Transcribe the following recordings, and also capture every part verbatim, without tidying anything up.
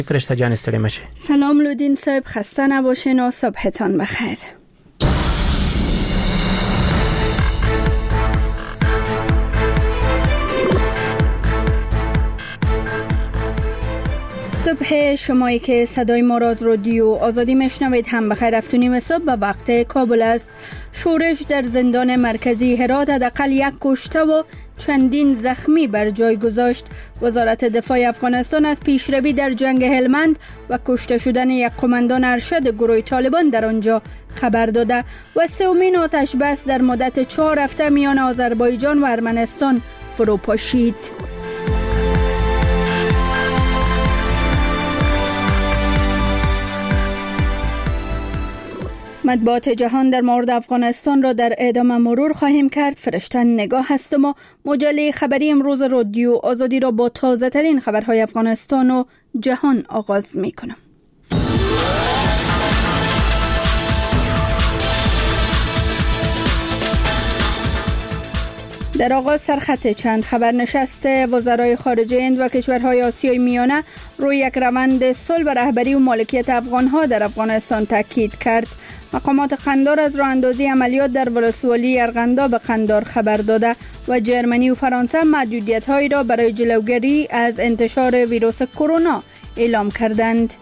فرشته جان استری مشه. سلام لودین صاحب، خسته نباشین و صبحتان بخیر. صبح شمایی که صدای ما را از رادیو آزادی میشنوید هم بخیر. هفت و نیم صبح به وقت کابل است. شورش در زندان مرکزی هرات حداقل یک کشته و چندین زخمی بر جای گذاشت. وزارت دفاع افغانستان از پیشروی در جنگ هلمند و کشته شدن یک قماندان ارشد گروه طالبان در آنجا خبر داده و سومین آتش بس در مدت چهار هفته میان آذربایجان و ارمنستان فرو پاشید. مطبوعات جهان در مورد افغانستان را در ادامه مرور خواهیم کرد. فرشته نگاه هستم و مجله خبری امروز رادیو آزادی را با تازه ترین خبرهای افغانستان و جهان آغاز می کنم. در آغاز سرخط چند خبر. نشست وزرای خارجه هند و کشورهای آسیای میانه روی یک روند صلح و رهبری و مالکیت افغانها در افغانستان تاکید کرد. مقامات قندار از راه اندازی عملیات در ولسوالی ارغندا به قندار خبر داده و جرمنی و فرانسه محدودیت‌هایی را برای جلوگیری از انتشار ویروس کرونا اعلام کردند.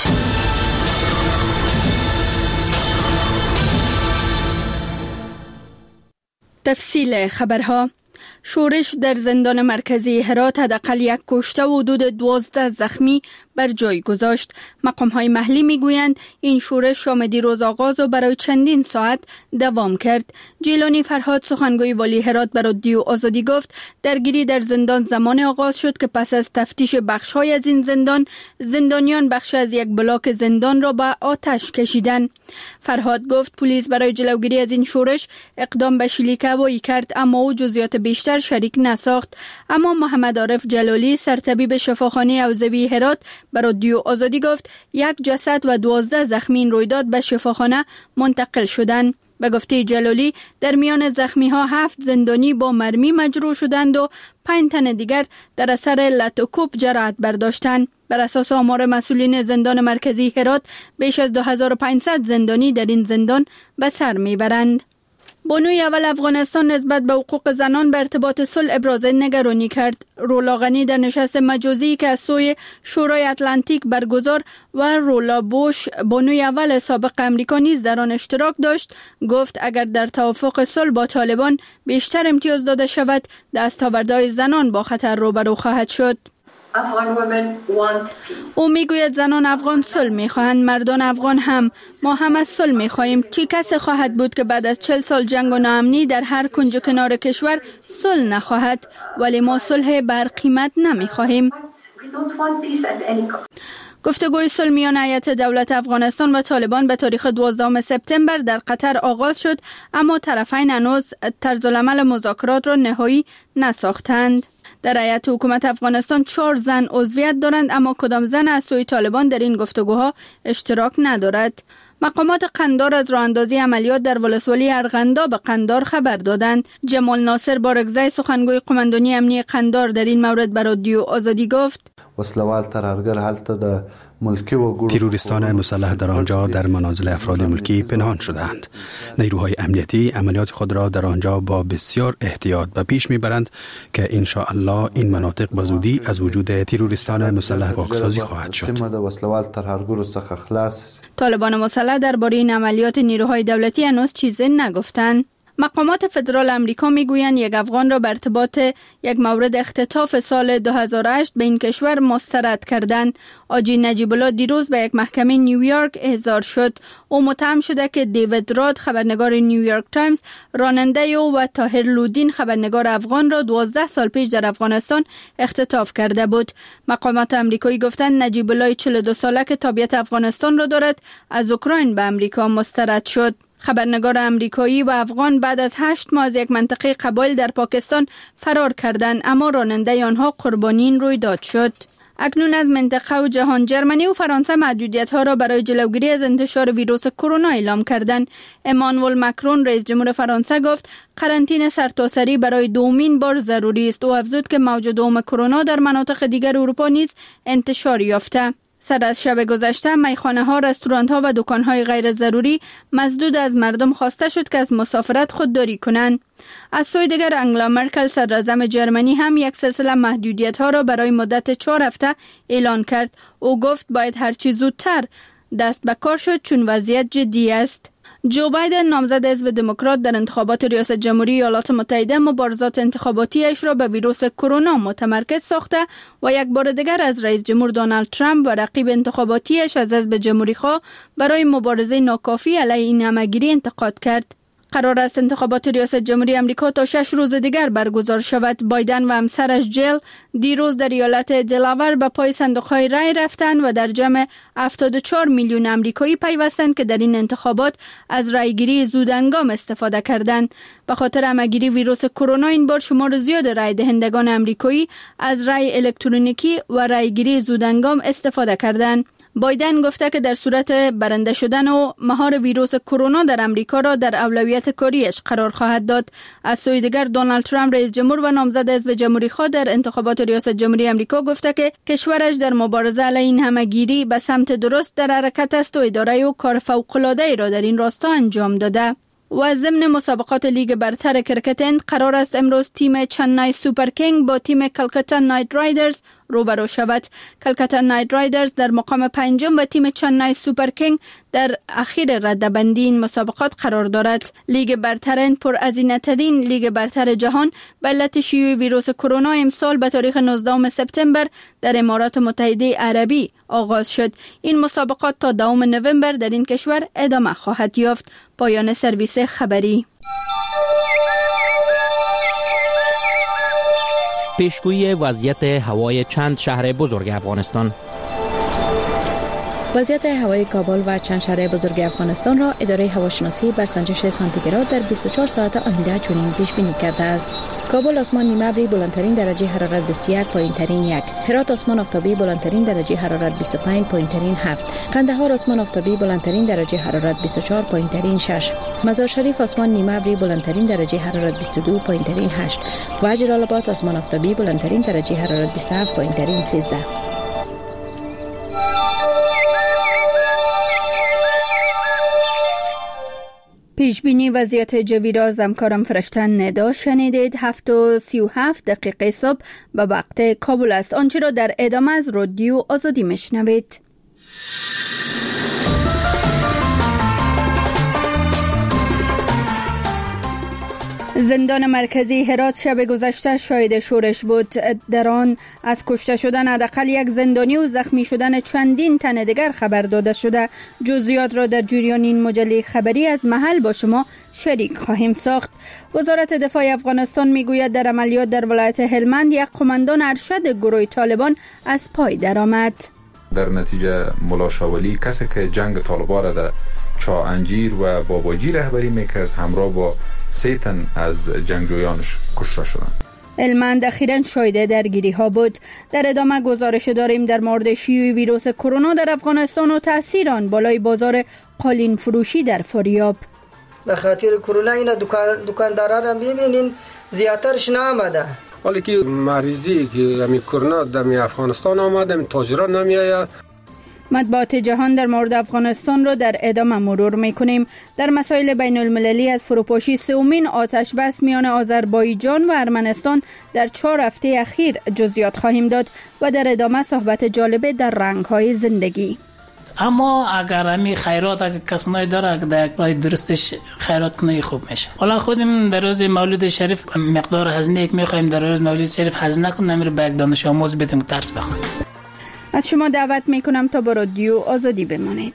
تفصیل خبرها. شورش در زندان مرکزی هرات حداقل یک کشته و حدود دوازده زخمی بر جای گذاشت. مقام‌های محلی میگویند این شورش شام دیروز آغاز و برای چندین ساعت دوام کرد. جیلانی فرهاد سخنگوی والی هرات به رادیو آزادی گفت درگیری در زندان زمان آغاز شد که پس از تفتیش بخش‌های از این زندان، زندانیان بخش از یک بلاک زندان را به آتش کشیدند. فرهاد گفت پلیس برای جلوگیری از این شورش اقدام به شلیک هوایی کرد اما او جزئیات بیشتر شریک نساخت. اما محمد عارف جلالی سرطبیب شفاخانه حوزوی هرات به رادیو آزادی گفت یک جسد و دوازده زخمی این رویداد به شفاخانه منتقل شدند. به گفته جلالی در میان زخمی ها هفت زندانی با مرمی مجروح شدند و پنج تن دیگر در اثر لطوکوب جراحت برداشتند. بر اساس آمار مسئولین زندان مرکزی هرات بیش از دو هزار و پانصد زندانی در این زندان به سر میبرند. بانوی اول افغانستان نسبت به حقوق زنان به ارتباط صلح ابراز نگرانی کرد. رولا غنی در نشست مجازی که از سوی شورای اتلانتیک برگزار و رولا بوش بانوی اول سابق امریکا نیز در آن اشتراک داشت گفت اگر در توافق صلح با طالبان بیشتر امتیاز داده شود دستاوردهای زنان با خطر روبرو خواهد شد. او میگوید زنان افغان صلح میخواهند، مردان افغان هم. ما هم از صلح میخواهیم. چی کسی خواهد بود که بعد از چل سال جنگ و ناامنی در هر کنج کنار کشور صلح نخواهد؟ ولی ما صلح بر قیمت نمیخواهیم. گفتگوی صلح میان هیئت دولت افغانستان و طالبان به تاریخ دوازدهم سپتامبر در قطر آغاز شد اما طرفین هنوز طرزالعمل مذاکرات را نهایی نساختند. در هیئت حکومت افغانستان چهار زن عضویت دارند اما کدام زن از سوی طالبان در این گفتگوها اشتراک ندارد. مقامات قندار از راه اندازی عملیات در ولسوالی ارغندا به قندار خبر دادند. جمال ناصر بارگزای سخنگوی قماندانی امنیه قندار در این مورد به رادیو آزادی گفت وسلوال ترهرگر هلته د ملکی و تروریستان مسلح در آنجا در منازل افراد ملکی پنهان شدند. نیروهای امنیتی عملیات خود را در آنجا با بسیار احتیاط به پیش میبرند که ان شاء الله این مناطق به زودی از وجود تروریستان مسلح پاکسازی خواهد شد. طالبان مسلح درباره این عملیات نیروهای دولتی هنوز چیزی نگفتند. مقامات فدرال امریکا میگویند یک افغان را به ارتباط یک مورد اختطاف سال دو هزار و هشت به این کشور مسترد کردند. آجی نجیب الله دیروز به یک محکمه نیویورک احضار شد. او متهم شده که دیوید راد خبرنگار نیویورک تایمز راننده او و طاهر لودین خبرنگار افغان را دوازده سال پیش در افغانستان اختطاف کرده بود. مقامات امریکایی گفتند نجیب الله چهل و دو ساله که تابعیت افغانستان را دارد از اوکراین به امریکا مسترد شد. خبرنگار امریکایی و افغان بعد از هشت ماه از یک منطقه قبایل در پاکستان فرار کردند اما راننده آنها قربانی این رویداد شد. اکنون از منطقه و جهان جرمنی و فرانسه محدودیت‌ها را برای جلوگیری از انتشار ویروس کرونا اعلام کردند. امانوئل مکرون رئیس جمهور فرانسه گفت قرنطینه سرتاسری برای دومین بار ضروری است و افزود که موج دوم کرونا در مناطق دیگر اروپا نیز انتشار یافته. سر از شب گذشته میخانه ها، رستوران ها و دکان های غیر ضروری مسدود از مردم خواسته شد که از مسافرت خودداری کنند. از سوی دیگر انگلا مرکل صدراعظم جرمنی هم یک سلسله محدودیت ها را برای مدت چهار هفته اعلان کرد. او گفت باید هرچی زودتر دست به کار شد چون وضعیت جدی است. جو بایدن نامزد حزب دموکرات در انتخابات ریاست جمهوری ایالات متحده مبارزات انتخاباتیش را به ویروس کرونا متمرکز ساخته و یک بار دیگر از رئیس جمهور دونالد ترامپ و رقیب انتخاباتیش از حزب جمهوری‌خواه برای مبارزه ناکافی علیه این همه‌گیری انتقاد کرد. قرار است انتخابات ریاست جمهوری امریکا تا شش روز دیگر برگزار شود. بایدن و همسرش جیل دیروز در ایالت دلاور به پای صندوق‌های رای رفتند و در جمع هفتاد و چهار میلیون امریکایی پیوستند که در این انتخابات از رایگیری زودهنگام استفاده کردند. به خاطر همه‌گیری ویروس کرونا این بار شمار زیاد رای دهندگان امریکایی از رای الکترونیکی و رایگیری زودهنگام استفاده کردند. بایدن گفته که در صورت برنده شدن و مهار ویروس کرونا در امریکا را در اولویت کاریش قرار خواهد داد. از سوی دیگر دونالد ترامپ رئیس جمهور و نامزد حزب جمهوری‌خواه در انتخابات ریاست جمهوری امریکا گفته که کشورش در مبارزه علیه این همه‌گیری به سمت درست در حرکت است و اداره و کار فوق‌العاده‌ای را در این راستا انجام داده. و ضمن مسابقات لیگ برتر کرکت هند قرار است امروز تیم چنای سوپر کینگ با تیم کلکتا نایت رایدرز روبرو شود. کلکتا نایت رایدرز در مقام پنجم و تیم چنای سوپر کینگ در اخیر رده‌بندی این مسابقات قرار دارد. لیگ برتر هند پرهزینه‌ترین لیگ برتر جهان به علت شیوع ویروس کرونا امسال به تاریخ نوزدهم سپتامبر در امارات متحده عربی آغاز شد. این مسابقات تا دوم نوامبر در این کشور ادامه خواهد یافت. پایان سرویس خبری. پیشگویی وضعیت هوای چند شهر بزرگ افغانستان. وضعیت هوای کابل و چند شهر بزرگ افغانستان را اداره هواشناسی بر سنجش سانتیگراد در بیست و چهار ساعت آینده چنین پیش بینی کرده است. کابل آسمان نیمه ابری بلندترین درجه حرارت بیست و یک پایین ترین یک، هرات آسمان آفتابی بلندترین درجه حرارت بیست و پنج پایین ترین هفت، قندهار آسمان آفتابی بلندترین درجه حرارت بیست و چهار پایین ترین شش، مزار شریف آسمان نیمه ابری بلندترین درجه حرارت بیست و دو پایین ترین هشت و جلال آباد آسمان آفتابی بلندترین درجه حرارت بیست و هفت پایین ترین سیزده. پیش بینی وضعیت جوی را از همکارم فرشته ندا شنیدید. هفت و سی و هفت دقیقه صبح به وقت کابل است. آنچه را در ادامه از رادیو آزادی میشنوید. زندان مرکزی هرات شب گذشته شاهد شورش بود. در آن از کشته شدن حداقل یک زندانی و زخمی شدن چندین تن دیگر خبر داده شده. جزئیات را در جریان این مجله خبری از محل با شما شریک خواهیم ساخت. وزارت دفاع افغانستان میگوید در عملیات در ولایت هلمند یک قماندان ارشد گروه طالبان از پای درآمد. در نتیجه ملا شاولی کسی که جنگ طالبان را در چا انجیر و باباجی رهبری میکرد همراه با سه تن از جنگجویانش کشته شدند. هلمند اخیراً شاهد درگیری ها بود. در ادامه گزارش داریم در مورد شیوع ویروس کرونا در افغانستان و تاثیر آن بالای بازار قالین فروشی در فاریاب. به خاطر کرونا این دکان دکاندارا را میبینین زیاترش نامده. ولی که مریضی که همین کرونا در افغانستان آمده تاجران نمیآید. مطبوعات جهان در مورد افغانستان را در ادامه مرور میکنیم. در مسائل بین المللی از فروپاشی سومین آتش بس میان آذربایجان و ارمنستان در چهار هفته اخیر جزئیات خواهیم داد و در ادامه صحبت جالب در رنگ‌های زندگی. اما اگر همی خیرات اگر کسانی داره که در یک راه درستش خیرات کنه خوب میشه. حالا خودم در روز مولد شریف مقدار هزینه که میخوایم در روز مولد شریف هزینه کنیم میره به یک دانش آموز بدیم که درس بخونه. از شما دعوت میکنم تا با رادیو آزادی بمانید.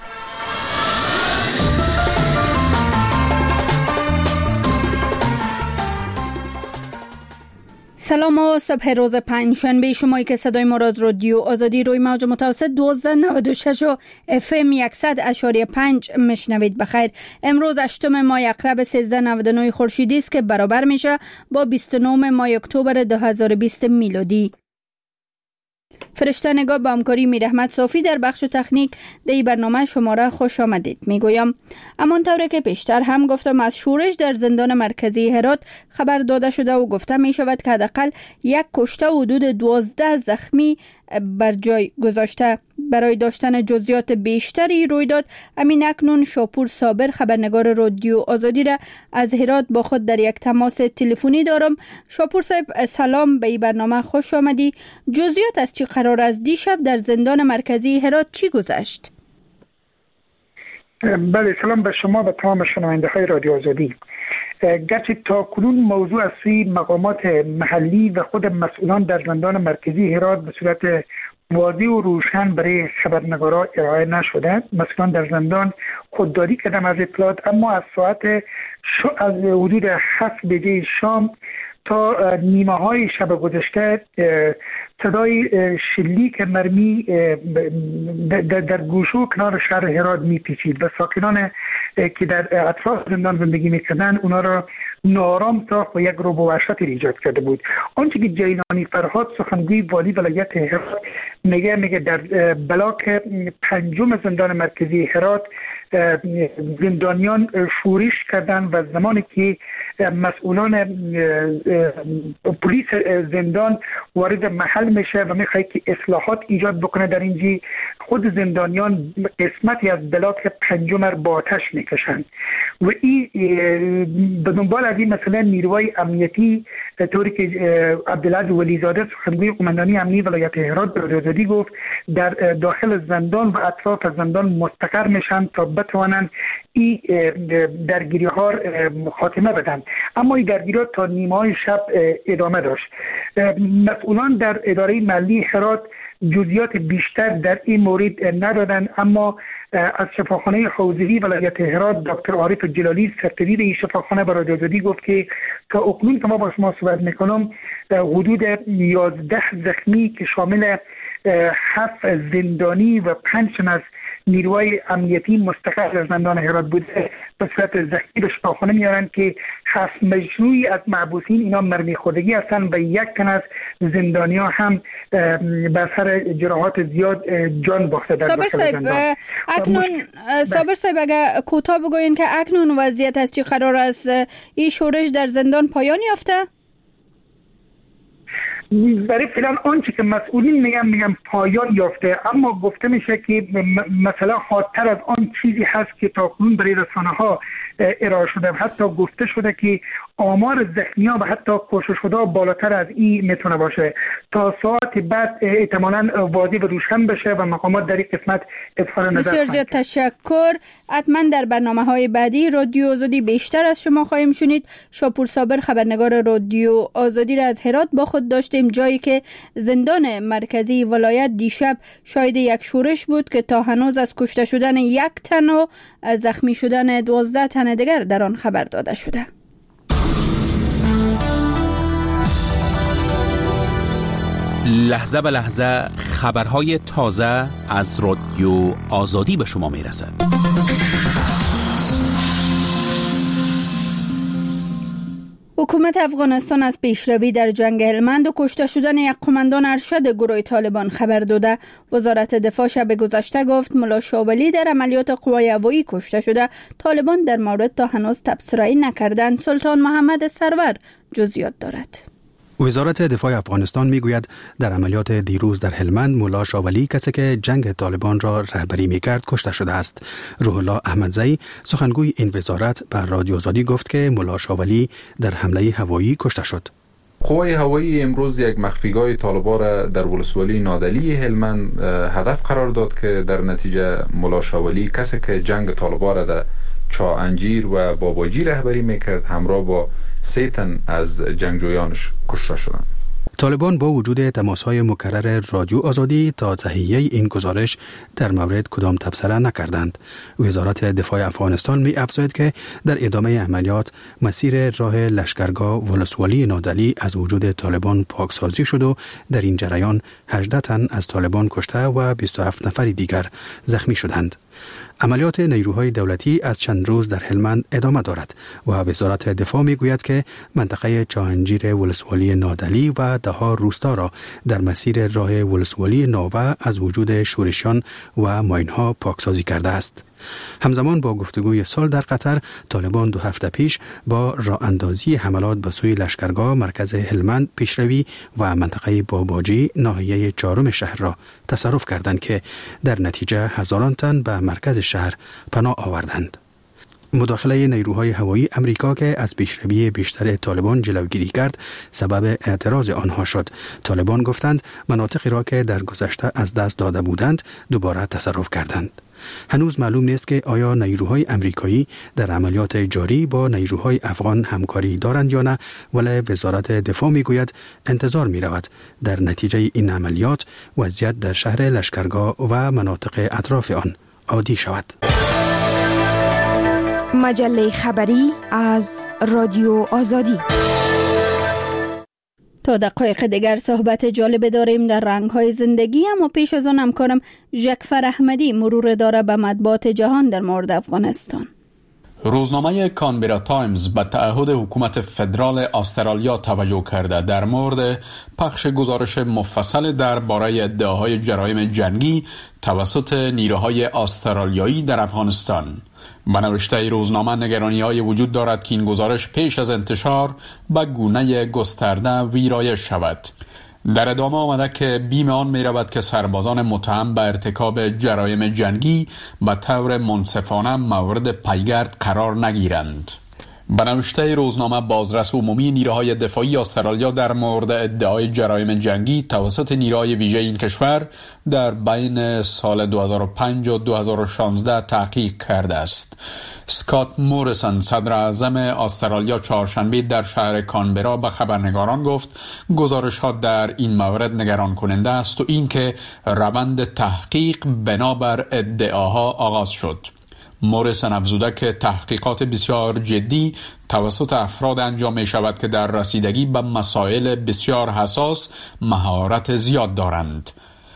سلام و صبح روز پنجشنبه. شمایی که صدای ما را از رادیو آزادی روی موج متوسط دوازده نود و شش و اف ام صد اشاری پنج میشنوید. بخیر. امروز هشتم ماه اکرب سیزده و نود و نه خورشیدی است که برابر میشه با بیست و نه ماه اکتبر دو هزار و بیست میلادی. فرشته نگاه با همکاری میرحمت صافی در بخش تکنیک در برنامه شما را خوش آمدید میگویم. همانطور که پیشتر هم گفتم از شورش در زندان مرکزی هرات خبر داده شده و گفته می شود که حداقل یک کشته و حدود دوازده زخمی بر جای گذاشته. برای داشتن جزئیات بیشتری رویداد، امین اکنون شاپور صابر خبرنگار رادیو آزادی را از هرات با خود در یک تماس تلفنی دارم. شاپور صاحب سلام، به این برنامه خوش آمدی. جزئیات از چی قرار است؟ دیشب در زندان مرکزی هرات چی گذشت؟ بله، سلام به شما و تمام شنونده های رادیو آزادی. گرچه تا کنون موضوع از سوی مقامات محلی و خود مسئولان در زندان مرکزی هرات به صورت واضح و روشن برای خبرنگاران ارائه نشده، مسئولان در زندان خودداری کردن از اطلاعات، اما از ساعت از حدود هفت بجه شام تا نیمه های شب گذشته صدای شلیک مرمی در گوشه و کنار شهر هرات میپیچید و ساکنان که در اطراف زندان زندگی میکردن اونا را نارام ساخت و یک رعب و وحشت ایجاد کرده بود. آنچه که جیلانی فرهاد سخنگوی والی ولایت هرات میگه میگه در بلاک پنجم زندان مرکزی هرات زندانیان شورش کردن و زمانی که مسئولان پلیس زندان وارد محل میشه و میخواد که اصلاحات ایجاد بکنه در اینجا، خود زندانیان قسمتی از بلاک پنجم را با آتش میکشند و این به دنبال از این مثلا نیروهای امنیتی طوری که عبدالعزیز ولیزاده سخنگوی قماندانی امنی ولایت هرات به رادیو آزادی گفت در داخل زندان و اطراف زندان مستقر میشن تا بتوانند این درگیری ها خاتمه بدن. اما این درگیری ها تا نیمه های شب ادامه داشت. مسئولان در اداره ملی هرات جزئیات بیشتر در این مورد ندادن، اما از شفاخانه حوزه‌ای ولایت هرات دکتر عارف جلالی سرپرست این شفاخانه به رادیو آزادی گفت که تا اکنون که ما با شما صحبت میکنم حدود یازده زخمی که شامل هفت زندانی و پنج از نیروهای امنیتی مستقر در زندان هرات بوده به صورت زخمی به شفاخانه میارن که هفت مجموعی از محبوسین اینا مرمی خوردگی هستن و یک تن از زندانیا هم به اثر جراحات زیاد جان باخته در داخل زندان. اکنون صابر صاحب اگر کوتاه بگوین که اکنون وضعیت از چی قرار است؟ این شورش در زندان پایان یافته؟ برای فعلا آنچه که مسئولین میگن میگن پایان یافته، اما گفته میشه که مثلا حادتر از آن چیزی هست که تا کنون برای رسانه ها ارائه شده. حتی گفته شده که آمار زخمی‌ها و حتی کشته شده‌ها بالاتر از این میتونه باشه. تا ساعت بعد احتمالاً واضح و روشن بشه و مقامات در این قسمت اظهار نظر بسیار زیاد تشکر. حتما در برنامه‌های بعدی رادیو آزادی بیشتر از شما خواهیم شنید. شاپور صابر خبرنگار رادیو آزادی را از هرات با خود داشتیم، جایی که زندان مرکزی ولایت دیشب شاهد یک شورش بود که تا هنوز از کشته شدن یک تن و زخمی شدن دوازده تن دیگر در آن خبر داده شده. لحظه به لحظه خبرهای تازه از رادیو آزادی به شما میرسد. حکومت افغانستان از پیشروی در جنگ هلمند و کشته شدن یک قماندان ارشد گروه طالبان خبر داده. وزارت دفاع شب گذشته گفت ملا شاولی در عملیات قوای هوایی کشته شده. طالبان در مورد تا هنوز تبصره‌ای نکردند. سلطان محمد سرور جزئیات دارد. وزارت دفاع افغانستان میگوید در عملیات دیروز در هلمند ملا شاولی، کسی که جنگ طالبان را رهبری میکرد، کشته شده است. روح الله احمدزئی سخنگوی این وزارت بر رادیو آزادی گفت که ملا شاولی در حمله هوایی کشته شد. قوای هوایی امروز یک مخفیگاه طالبان را در ولسوالی نادلی هلمند هدف قرار داد که در نتیجه ملا شاولی، کسی که جنگ طالبان را در چا انجیر و باباجی رهبری میکرد، همراه با سه تن از جنگجویانش کشته شدند. طالبان با وجود تماس‌های مکرر رادیو آزادی تا تهیه این گزارش در مورد کدام تبصره نکردند. وزارت دفاع افغانستان می افزاید که در ادامه عملیات مسیر راه لشکرگاه ولسوالی نادلی از وجود طالبان پاکسازی شد و در این جریان هجده تن از طالبان کشته و بیست و هفت نفر دیگر زخمی شدند. عملیات نیروهای دولتی از چند روز در هلمند ادامه دارد و وزارت دفاع می گوید که منطقه چاهنجیر ولسوالی نادلی و دوازده ها روستا را در مسیر راه ولسوالی ناوه از وجود شورشیان و ماینها پاکسازی کرده است. همزمان با گفتگوی سال در قطر، طالبان دو هفته پیش با راه اندازی حملات به سوی لشکرگاه مرکز هلمند پیشروی و منطقه باباجی ناحیه چهارم شهر را تصرف کردند که در نتیجه هزاران تن به مرکز شهر پناه آوردند. مداخله نیروهای هوایی امریکا که از پیشروی بیشتر طالبان جلوگیری کرد سبب اعتراض آنها شد. طالبان گفتند مناطقی را که در گذشته از دست داده بودند دوباره تصرف کردند. هنوز معلوم نیست که آیا نیروهای امریکایی در عملیات جاری با نیروهای افغان همکاری دارند یا نه، ولی وزارت دفاع میگوید انتظار می رود در نتیجه این عملیات وضعیت در شهر لشکرگاه و مناطق اطراف آن عادی شود. مجله خبری از رادیو آزادی. تا دقایق دیگر صحبت جالب داریم در رنگ‌های زندگی، اما پیش از آن همکارم ژکفر احمدی مرور داره به مطبوعات جهان در مورد افغانستان. روزنامه کانبرا تایمز به تعهد حکومت فدرال استرالیا توجه کرده در مورد پخش گزارش مفصل درباره ادعاهای جرایم جنگی توسط نیروهای استرالیایی در افغانستان. به نوشته روزنامه نگرانی‌های وجود دارد که این گزارش پیش از انتشار به گونه گسترده ویرایش شود. در ادامه آمده که بیم آن می رود که سربازان متهم به ارتکاب جرایم جنگی به طور منصفانه مورد پیگرد قرار نگیرند. به نوشته روزنامه بازرس عمومی نیروهای دفاعی استرالیا در مورد ادعای جرایم جنگی توسط نیروهای ویژه این کشور در بین سال دو هزار و پنج و دو هزار و شانزده تحقیق کرده است. اسکات موریسون صدر اعظم استرالیا چهارشنبه در شهر کانبرا به خبرنگاران گفت گزارش ها در این مورد نگران کننده است و اینکه روند تحقیق بنابر ادعاها آغاز شد. موریسون افزوده که تحقیقات بسیار جدی توسط افراد انجام می شود که در رسیدگی به مسائل بسیار حساس مهارت زیاد دارند.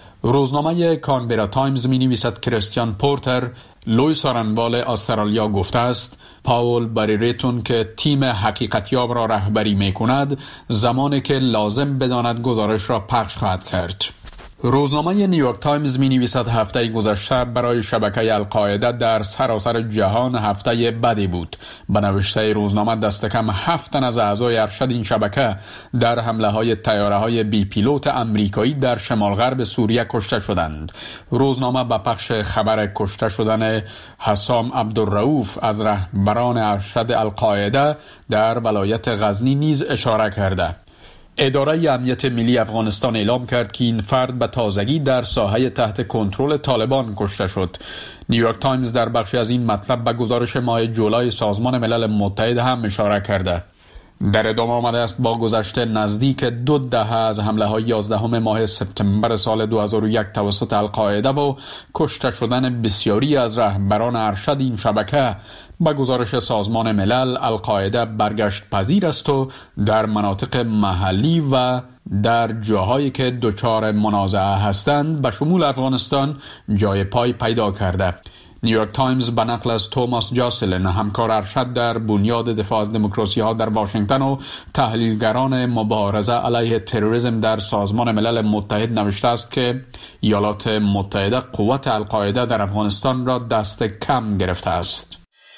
روزنامه کانبرا تایمز می نویسد کریستیان پورتر لوی سارنوال استرالیا گفته است پاول بریریتون که تیم حقیقتیاب را رهبری می کند زمانی که لازم بداند گزارش را پخش خواهد کرد. روزنامه نیویورک تایمز می نویسد هفته گذشته برای شبکه القاعده در سراسر جهان هفته بدی بود. به نوشته روزنامه دست کم هفت تن از اعضای ارشد این شبکه در حمله های تیاره های بی پیلوت امریکایی در شمال غرب سوریه کشته شدند. روزنامه به پخش خبر کشته شدن حسام عبدالرؤوف از رهبران ارشد القاعده در ولایت غزنی نیز اشاره کرده. اداره امنیت ملی افغانستان اعلام کرد که این فرد به تازگی در ساحه تحت کنترل طالبان کشته شد. نیویورک تایمز در بخشی از این مطلب به گزارش ماه جولای سازمان ملل متحد هم اشاره کرده. در ادامه آمده است با گذشت نزدیک دو دهه از حمله های یازدهم ماه سپتامبر سال دو هزار و یک توسط القاعده و کشته شدن بسیاری از رهبران ارشد این شبکه، با گزارش سازمان ملل القاعده برگشت پذیر است و در مناطق محلی و در جاهایی که دچار منازعه هستند به شمول افغانستان جای پای پیدا کرده. نیویورک تایمز به نقل از توماس جاسلن همکار ارشد در بنیاد دفاع از دموکراسی ها در واشنگتن و تحلیلگران مبارزه علیه تروریسم در سازمان ملل متحد نوشته است که ایالات متحده قوت القاعده در افغانستان را دست کم گرفته است.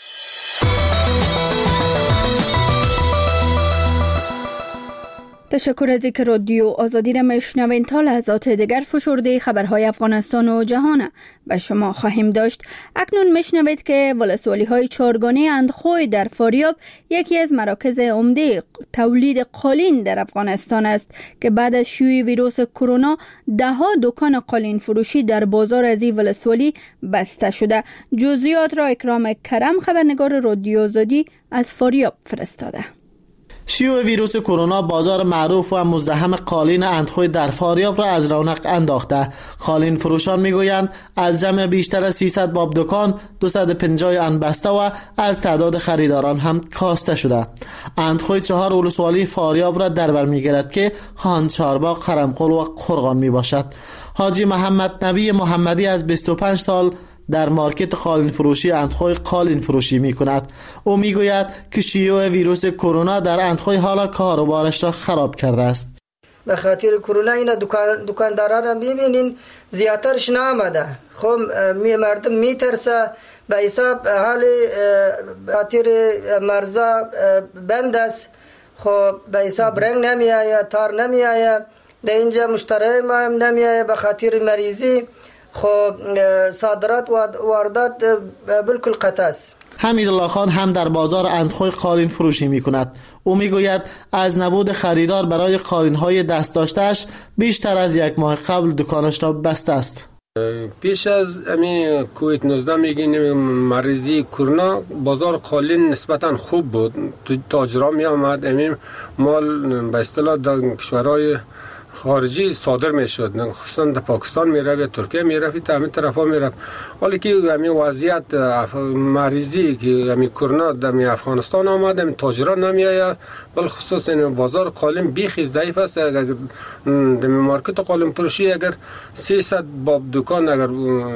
تشکر از اینکه رادیو آزادی را میشنوین. تا لحظات دیگر فشرده خبرهای افغانستان و جهان به شما خواهیم داشت. اکنون میشنوید که ولسوالی های چارگانه اندخوی در فاریاب یکی از مراکز عمده تولید قالین در افغانستان است که بعد از شیوع ویروس کرونا ده ها دکان قالین فروشی در بازار از این ولسوالی بسته شده. جزئیات را اکرام کرم خبرنگار رادیو آزادی از فاریاب فرستاده. شیوع ویروس کرونا بازار معروف و مزدحم قالین اندخوی در فاریاب را از رونق انداخته. قالین فروشان میگویند از جمع بیشتر از سیصد باب دکان دویست و پنجاه آن بسته و از تعداد خریداران هم کاسته شده. اندخوی چهار ولسوالی فاریاب را در بر میگیرد که خان چارباغ، قرمقل و قرغان می باشد. حاجی محمد نبی محمدی از بیست و پنج سال در مارکت قالین فروشی اندخوی قالین فروشی می کند. او می گوید که شیوع ویروس کرونا در اندخوی حالا کاروبارش را خراب کرده است. به خاطر کرونا این دکان دکاندارا را میبینین زیاترش نامده. خب می مردم میترسه به حساب حال خاطر مرزا بند است. خب به حساب رنگ نمی آید، تار نمی آید، در اینجا مشتری ما هم نمی آید به خاطر مریضی. خب صادرات و واردات بالکل قطع است. حمیدالله خان هم در بازار اندخوی قالین فروشی می کند. او می گوید از نبود خریدار برای قالین های دست داشتهش بیشتر از یک ماه قبل دکانش را بسته است. پیش از امی کووید نوزده میگین مریضی کرونا بازار قالین نسبتا خوب بود. تاجرا می آمد، امی مال به اصطلاح در کشورهای خارجی صادر میشد، خصوصا در پاکستان میره یا ترکیه میره، تا همین طرفا میره. ولی که همین وضعیت مریضی که همین کرونا در افغانستان آمد، همین تاجرا نمیآید، بل خصوصا این بازار قالین بیخی ضعیف است. اگر در مارکت قالین فروشی اگر سیصد باب دکان اگر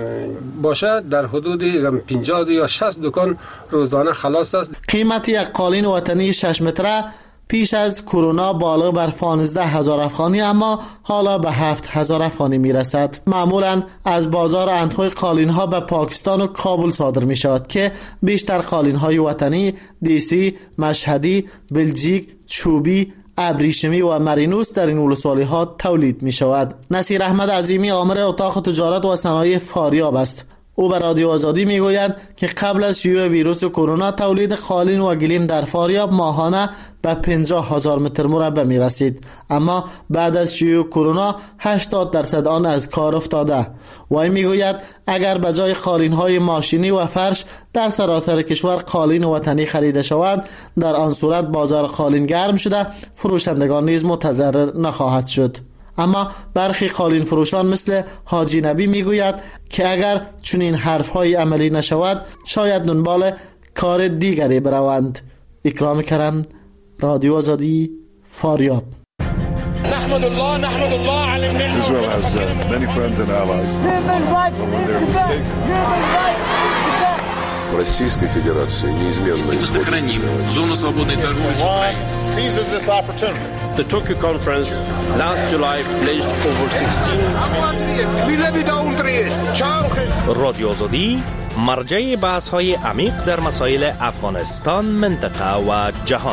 باشه، در حدود پنجاه یا شصت دکان روزانه خلاص است. قیمت یک قالین وطنی شش متره پیش از کرونا بالغ بر پانزده هزار افغانی، اما حالا به هفت هزار افغانی می رسد. معمولا از بازار اندخوی قالین ها به پاکستان و کابل صادر می شود که بیشتر قالین های وطنی دیسی، مشهدی، بلژیک، چوبی، ابریشمی و مرینوس در این ولسوالی ها تولید می شود. نصیر احمد عظیمی آمر اتاق تجارت و صنایع فاریاب است. او به رادیو آزادی میگوید که قبل از شیوع ویروس کرونا تولید قالین و گلیم در فاریاب ماهانه به پنجاه هزار متر مربع می رسید، اما بعد از شیوع کرونا هشتاد درصد آن از کار افتاده. وی میگوید اگر به جای قالین های ماشینی و فرش در سراسر کشور قالین وطنی خریده شود، در آن صورت بازار قالین گرم شده، فروشندگان نیز متضرر نخواهد شد. اما برخی قالین فروشان مثل حاجی نبی میگوید که اگر چنین حرفهای عملی نشود شاید دنبال کار دیگری بروند. اکرام کرم، رادیو آزادی، فاریاب. نحمد الله نحمد الله على النعمة. Israel has uh, many friends and allies. When they're mistaken. Российской Федерации неизменно сохраним зону свободной торговли с Украиной. Seizes this opportunity. The Tokyo conference last July pledged over sixteen. رادیو آزادی مرجع بحث‌های عمیق در مسائل افغانستان، منطقه و جهان.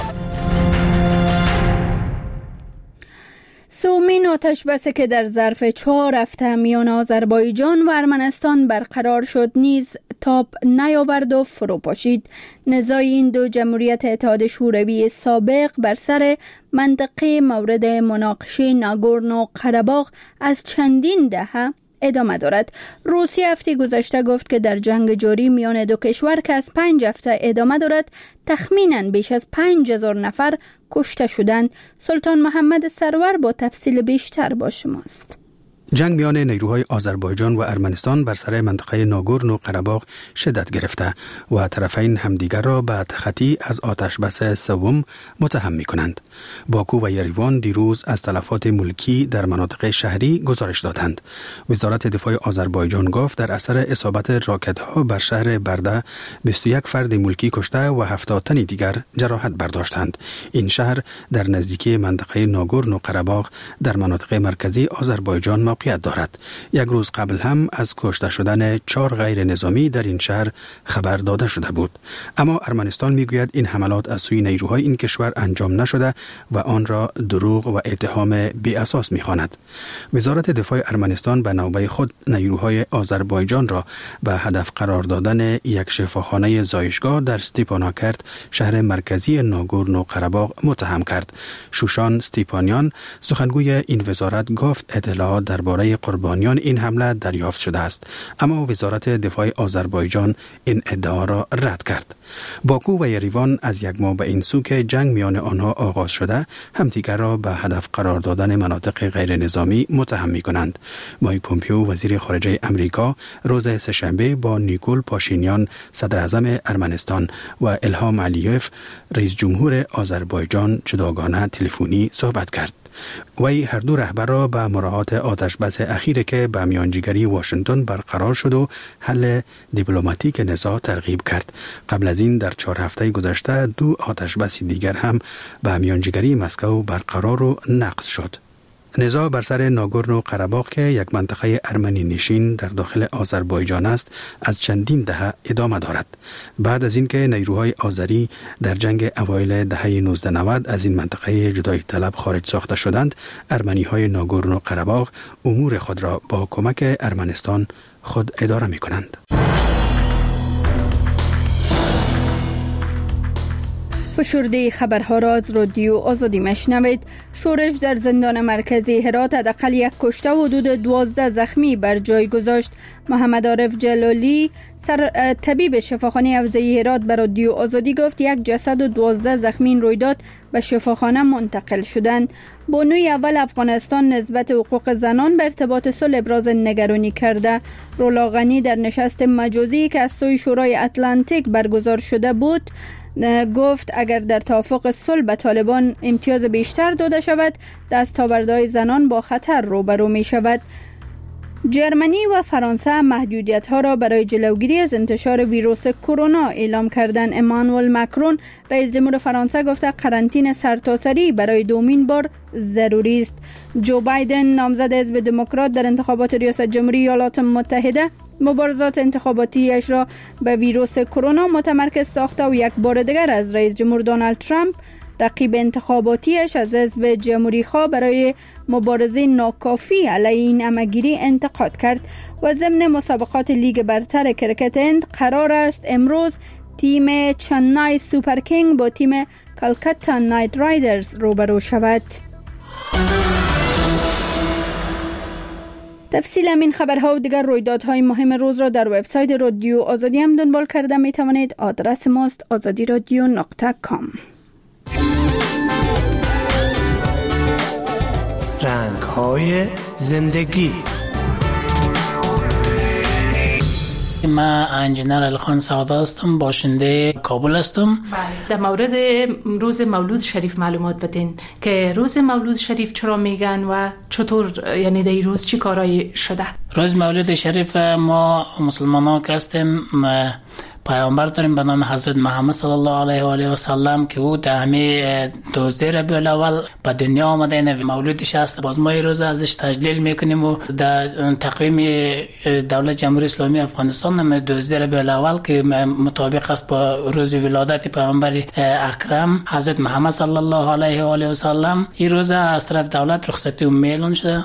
سومین آتش بسی که در ظرف چهار هفته میان آذربایجان و ارمنستان برقرار شد نیز تاب نیاورد و فرو پاشید. نزاع این دو جمهوریت اتحاد شوروی سابق بر سر منطقه مورد مناقشه ناگورنو قره‌باغ از چندین دهه ادامه دارد. روسیه هفته گذشته گفت که در جنگ جاری میان دو کشور که از پنج هفته ادامه دارد تخمیناً بیش از پنج هزار نفر کشته شدند. سلطان محمد سرور با تفصیل بیشتر با شماست. جنگ میان نیروهای آذربایجان و ارمنستان بر سر منطقه ناگورنو قره‌باغ شدت گرفته و طرفین همدیگر را به تخطی از آتش بس سوم متهم می کنند. باکو و یریوان دیروز از تلفات ملکی در مناطق شهری گزارش دادند. وزارت دفاع آذربایجان گفت در اثر اصابت راکت ها بر شهر برده بیست و یک فرد ملکی کشته و هفتاد تن دیگر جراحت برداشتند. این شهر در نزدیکی منطقه ناگورنو قره‌باغ در مناطق مرکزی آذربایجان موقعیت دارد. یک روز قبل هم از کشته شدن چهار غیر نظامی در این شهر خبر داده شده بود. اما ارمنستان میگوید این حملات از سوی نیروهای این کشور انجام نشده و آن را دروغ و اتهام بی اساس می‌خواند. وزارت دفاع ارمنستان به نوبه خود نیروهای آذربایجان را به هدف قرار دادن یک شفاخانه زایشگاه در ستیپاناکرت شهر مرکزی ناگورنو قره‌باغ متهم کرد. شوشان ستیپانیان سخنگوی این وزارت گفت اطلاعات درباره قربانیان این حمله دریافت شده است، اما وزارت دفاع آذربایجان این ادعا را رد کرد. باکو و یریوان از یک ماه به این سو که جنگ میان آنها آغاز شده همدیگر را به هدف قرار دادن مناطق غیر نظامی متهم می کنند. مایک پومپیو وزیر خارجه امریکا روز سه‌شنبه با نیکول پاشینیان صدر اعظم ارمنستان و الهام علیف رئیس جمهور آذربایجان جداگانه تلفنی صحبت کرد. وی هر دو رهبر را به مراعات آتش بس اخیری که به میانجیگری واشنگتن برقرار شد و حل دیپلماتیک نزاع ترغیب کرد. قبل از این در چهار هفته گذشته دو آتش بس دیگر هم به میانجیگری مسکو برقرار و نقض شد. نزاع بر سر ناگورنو قره‌باغ که یک منطقه ارمنی نشین در داخل آذربایجان است از چندین دهه ادامه دارد. بعد از اینکه نیروهای آذری در جنگ اوایل دهه نوزده نود از این منطقه جدایی طلب خارج ساخته شدند، ارمنی‌های ناگورنو قره‌باغ امور خود را با کمک ارمنستان خود اداره می‌کنند. فشرده خبرها را از رادیو آزادی مشنوید. شورش در زندان مرکزی هرات حداقل یک کشته و حدود دوازده زخمی بر جای گذاشت. محمد عارف جلالی سر طبیب شفاخانه حوزه هرات به رادیو آزادی گفت یک جسد و دوازده زخمی این رویداد به شفاخانه منتقل شدند. بانوی اول افغانستان نسبت حقوق زنان به ارتباط صلح ابراز نگرانی کرده. رولا غنی در نشست مجازی که از سوی شورای اتلانتیک برگزار شده بود گفت اگر در توافق صلح به طالبان امتیاز بیشتر داده شود، دستاوردهای زنان با خطر روبرو می شود. جرمنی و فرانسه محدودیت ها را برای جلوگیری از انتشار ویروس کرونا اعلام کردند. امانوئل مکرون رئیس جمهور فرانسه گفته قرنطینه سرتاسری برای دومین بار ضروری است. جو بایدن نامزد حزب دموکرات در انتخابات ریاست جمهوری ایالات متحده مبارزات انتخاباتیش را به ویروس کرونا متمرکز ساخته و یک بار دیگر از رئیس جمهور دونالد ترامپ رقیب انتخاباتیش از حزب جمهوری خواه برای مبارزه ناکافی علیه این همه‌گیری انتقاد کرد. و ضمن مسابقات لیگ برتر کرکت هند قرار است امروز تیم چنای سوپر کینگ با تیم کلکتا نایت رایدرز روبرو شود. تفصیل همین خبرها و دیگر رویدادهای مهم روز را در وبسایت رادیو آزادی هم دنبال کرده می توانید. آدرس ماست آزادی رادیو نقطه کام. رنگ‌های زندگی. من انجینر الخان سعاده هستم، باشنده کابل هستم. در مورد روز مولود شریف معلومات بدین که روز مولود شریف چرا میگن و چطور، یعنی در این روز چی کارایی شده؟ روز مولود شریف ما مسلمان ها که هستیم پیامبر داریم به نام حضرت محمد صلی الله علیه و آله و سلم که او در همه دوازده ربیع الاول به دنیا آمده. این مولودش است. باز ما این روز ازش تجلیل میکنیم و در تقویم دولت جمهوری اسلامی افغانستان هم دوازده ربیع الاول که مطابق است با روز ولادت پیامبر اکرم حضرت محمد صلی الله علیه و آله و سلم، این روز از طرف دولت رخصتی و اعلان شده.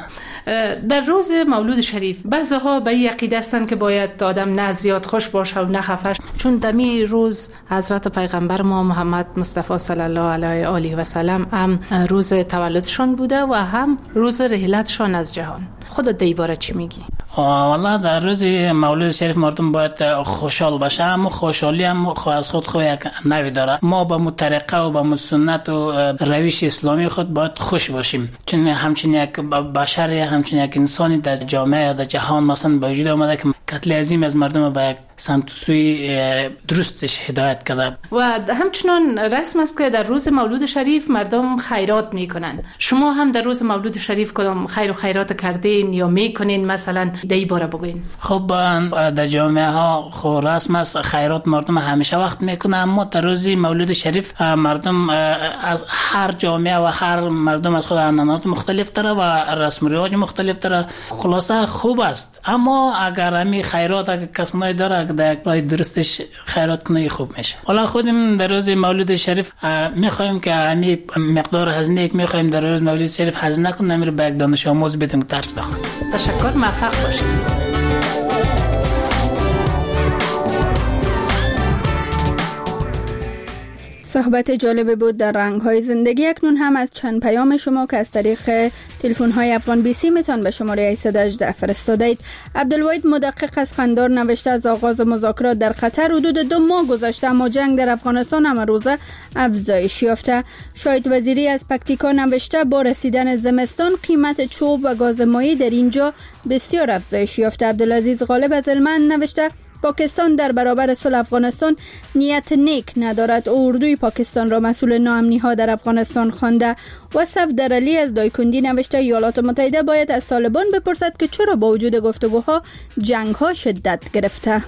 در روز مولود شریف بعضی‌ها به این عقیده هستند که باید آدم نه زیاد خوش باشه و نه خفه، چون دمی روز حضرت پیغمبر ما محمد مصطفی صلی الله علیه و آله و سلم هم روز تولدشان بوده و هم روز رحلتشان از جهان. خودت در این باره چی میگی؟ والله در روز مولود شریف مردم باید خوشحال باشه، اما خوشحالی هم از خود خود یک نوی داره. ما با مطریقه و با سنت و روش اسلامی خود باید خوش باشیم، چون همچنین یک بشر، همچنین یک انسانی در جامعه در جهان مثلا به وجود آمده که قتل عظیم از مردم به سمت سوی درستش هدایت کرده. و همچنان رسم است که در روز مولود شریف مردم خیرات میکنن. شما هم در روز مولود شریف کدام خیر و خیرات کردین یا میکنین؟ مثلا در این باره بگوین. خب در جامعه ها خو رسم است خیرات مردم همیشه وقت میکنه، اما در روز مولود شریف مردم از هر جامعه و هر مردم از خود عنعنات مختلف داره و رسم و رواج مختلف داره. خلاصه خوب است، اما اگر همی خیرات اگر کسانی داره در یک راه درستش خیرات کنه خوب میشه. حالا خودم در روز مولود شریف میخوایم که همی مقدار هزینه که میخوایم در روز مولود شریف هزینه کنیم، نمیره به یک دانش آموز بدیم که درس بخونه. تشکر، موفق باشید. صحبت جالب بود در رنگ‌های زندگی. اکنون هم از چند پیام شما که از طریق تلفن‌های افغان بی سی میتون به شماره هشتصد و هجده فرستاده اید. عبدالوحید مدقق از قندار نوشته از آغاز مذاکرات در قطر حدود دو ماه گذشته، اما جنگ در افغانستان هم روزه افزایش یافته. شاید وزیری از پکتیکا نوشته با رسیدن زمستان قیمت چوب و گاز مایع در اینجا بسیار افزایش یافته. عبدالعزیز غالب از هلمند نوشته پاکستان در برابر صلح افغانستان نیت نیک ندارد. اردوی پاکستان را مسئول ناامنی ها در افغانستان خوانده. و صفدر علی از دایکندی نوشته ایالات متحده باید از طالبان بپرسد که چرا با وجود گفتگوها جنگ ها شدت گرفته.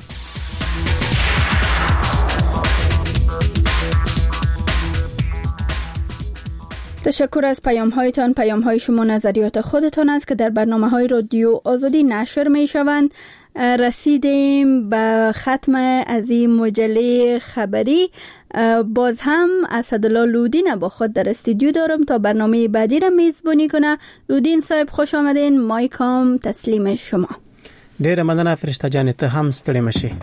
تشکر از پیام هایتان. پیام های شما نظریات خودتان است که در برنامه های رادیو آزادی نشر می شوند. رسیدیم به ختم از این مجله خبری. باز هم اسدالله لودین با خود در استودیو دارم تا برنامه بعدی را میزبانی کنه. لودین صاحب خوش آمدین. مایکام تسلیم شما. ډیره مننه فرشته جان، ته هم ستړي مشي.